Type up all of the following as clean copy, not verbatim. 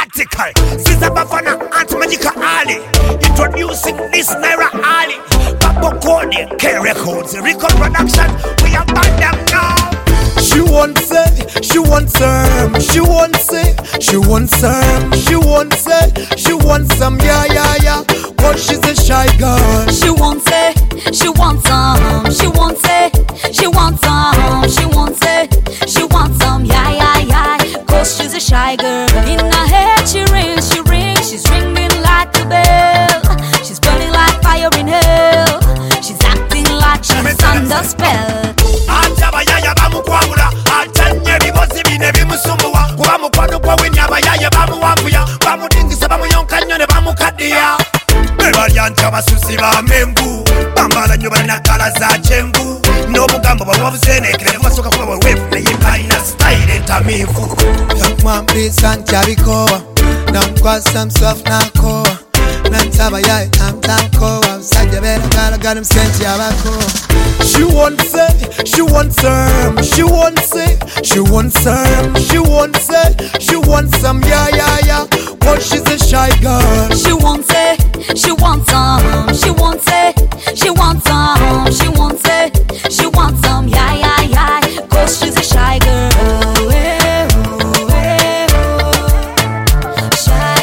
article. Sister Bafana, Aunt Magica Ali. Introducing this Naira Ali. Papa Cody, K Records, Record Production. We have banned them now. She wants it, she wants some, she wants it, she wants some, she wants it, she wants some, yeah. But she's a shy girl. She wants it, she wants some, she wants it, she wants some, she wants it, she wants some, yeah. Cause she's a shy girl. In her head she rings, she's ringing like a bell. She's burning like fire in hell. She's acting like she's under spell. Abayaya bamukwabula atanye bibozi bine bimusumbuwa kuba mukwano kwa wini abayaya bamuwambuya bamudingisa bamuyonka nnyo ne bamukaddiya bebalya nti abasusi bamengu bambala nnyo balina kala za kyengu n'obugambo bwabusenekere basooka kuba bweweefu neyimbalina style entamiivu Mwambisa nkyabikowa namukwasa msofu nakowa nansaba yaye namtankowa musajja beeragalagala musenti yabakowa. She wants it, she wants some, she wants it, she wants some, she wants it, she wants some, yeah. But she's a shy girl. She wants it, she wants some, she wants it, she wants some, she wants it, she wants some, yeah. Cause she's a shy girl. Shy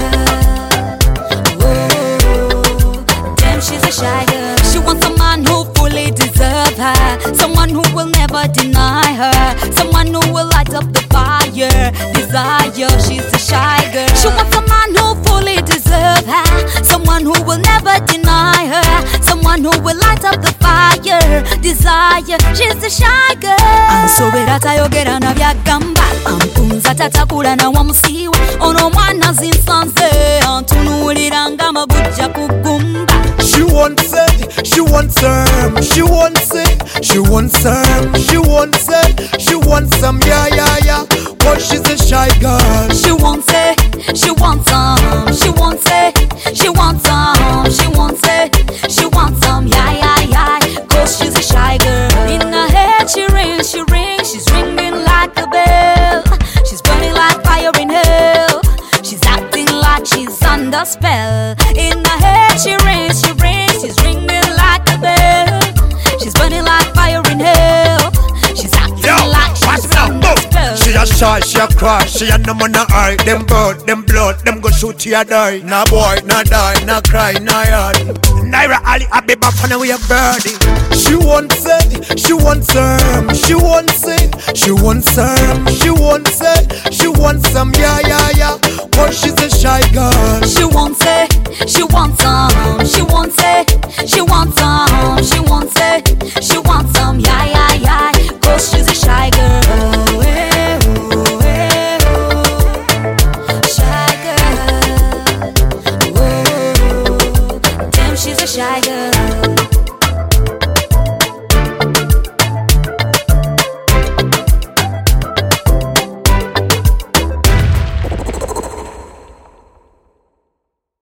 girl. Damn, she's a shy girl. She wants a man who fully deserves her, someone who will never deny her, someone who will light up the fire. Desire, she's a shy girl. She wants a man who fully deserves her, someone who will never deny her, someone who will light up the fire. Desire, she's a shy girl. Ansobera tayogera na byagamba, ampunza tatakula na wamusiwa, ono mwana zinsanze antunuulira ng'amagujja ku ggumba. She wants it, she wants some, she wants it, she wants some, she wants it, she wants some, yeah. But she's a shy girl. She wants it, she wants some, she wants it, she wants some, she wants it, she wants some, yeah. Cause she's a shy girl. In her head she rings, she's ringing like a bell. She's burning like fire in hell. She's acting like she's under spell. In her head she rings, she's ringing like a bell. She's burning like fire in hell. She's acting like she's under spell. She a shy, she a cry, she a no man a eye. Them bird, them blood, them go shoot you a die. Nah boy, nah die, nah cry, nah yard. Naira Ali a be back on we a birdie. She wants it, she wants some, she wants it, she wants some, she wants it, she wants some, yeah. But she's a shy girl. She wants it, she wants some, she wants it,